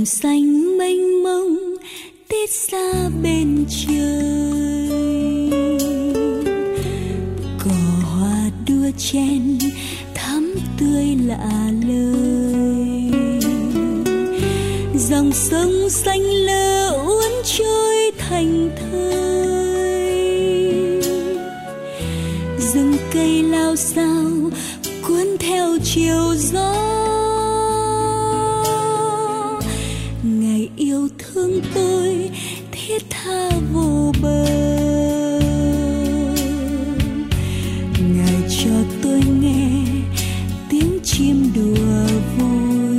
xanh mênh mông tít xa bên trời, cỏ hoa đua chen thắm tươi lạ lời, dòng sông xanh lơ uốn trôi thành thơi, rừng cây lao xao cuốn theo chiều gió. Ngày yêu thương tôi thiết tha vô bờ, Ngài cho tôi nghe tiếng chim đùa vui,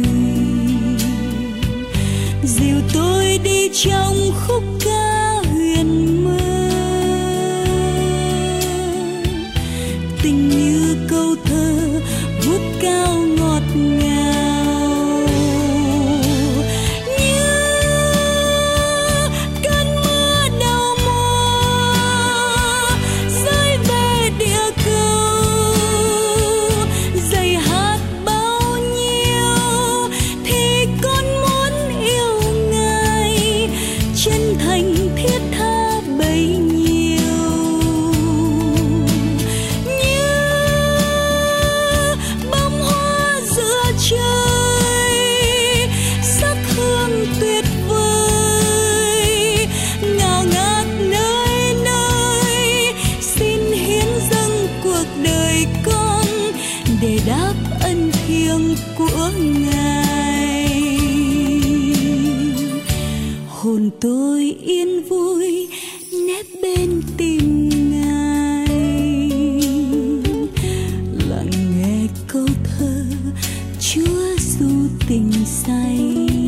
dìu tôi đi trong khúc ca huyền mơ, tình như câu thơ vút cao ngọt ngào, như cơn mưa đầu mùa rơi về địa cầu. Dạy hát bao nhiêu thì con muốn yêu Ngài, chân thành thiết tha bấy nhiêu, như bông hoa giữa trời sắc hương tuyệt vời, ngào ngạt nơi nơi. Xin hiến dâng cuộc đời con để đáp ân thiêng của Ngài. Hồn tôi yên vui nép bên tim Ngài, lặng nghe câu thơ Chúa du tình say.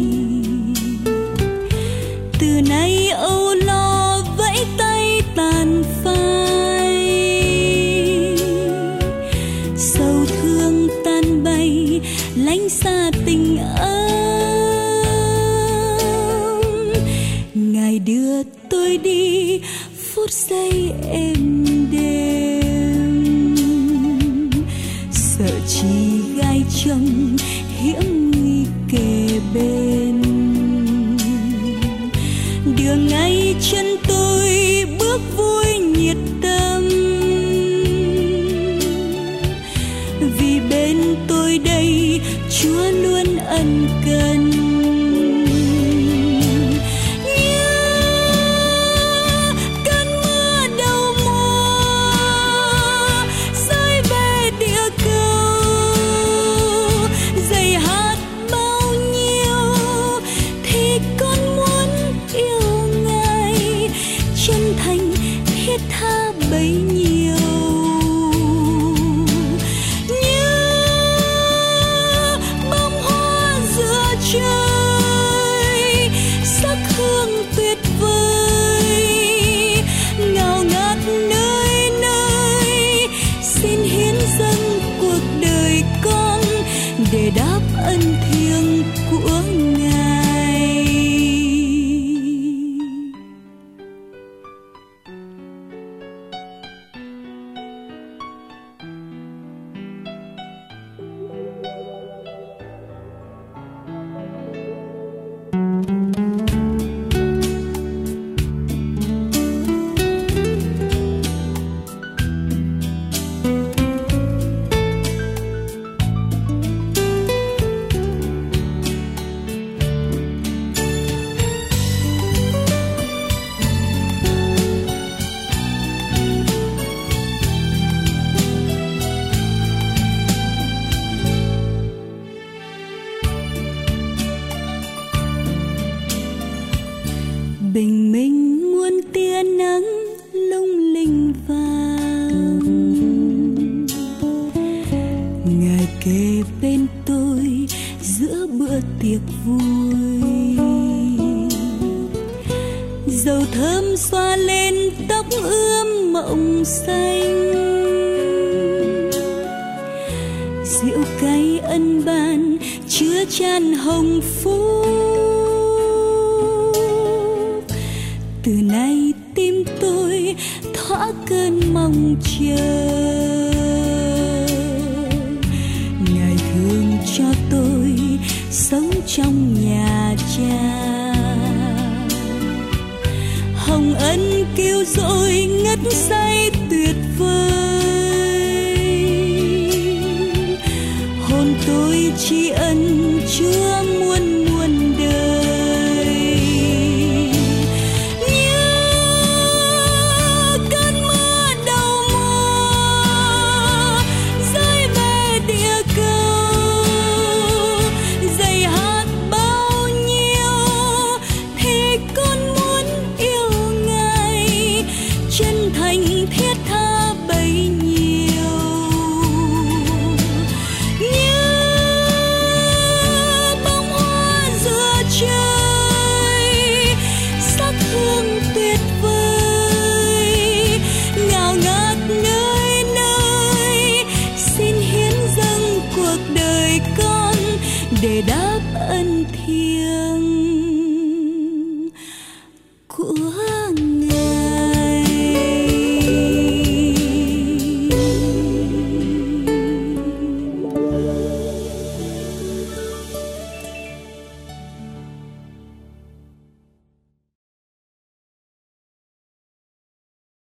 Từ nay âu lo vẫy tay tàn phai, sầu thương tan bay lánh xa tình ấm. Ngài đưa tôi đi phút giây êm đềm, sợ chi gai trong hiểm nguy kề bên. Đưa ngay chân tôi bước vui nhiệt tâm, vì bên tôi đây Chúa luôn ân cần. Như cơn mưa đầu mùa rơi về địa cầu, dạy hát bao nhiêu thì con muốn yêu Ngài, chân thành thiết tha bấy nhiêu, như bông hoa giữa trời sắc hương tuyệt vời, ngào ngạt nơi nơi. Xin hiến dâng cuộc đời con để đáp ân thiêng của Ngài. Bình minh muôn tia nắng lung linh vàng, Ngài kề bên tôi giữa bữa tiệc vui, dầu thơm xoa lên tóc ươm mộng xanh, rượu cay ân ban chứa chan hồng phúc. Từ nay tim tôi thỏa cơn mong chờ, Ngài thương cho tôi sống trong nhà cha. Hồng ân kêu dội ngất say tuyệt vời, hồn tôi tri ân Chúa muôn mùa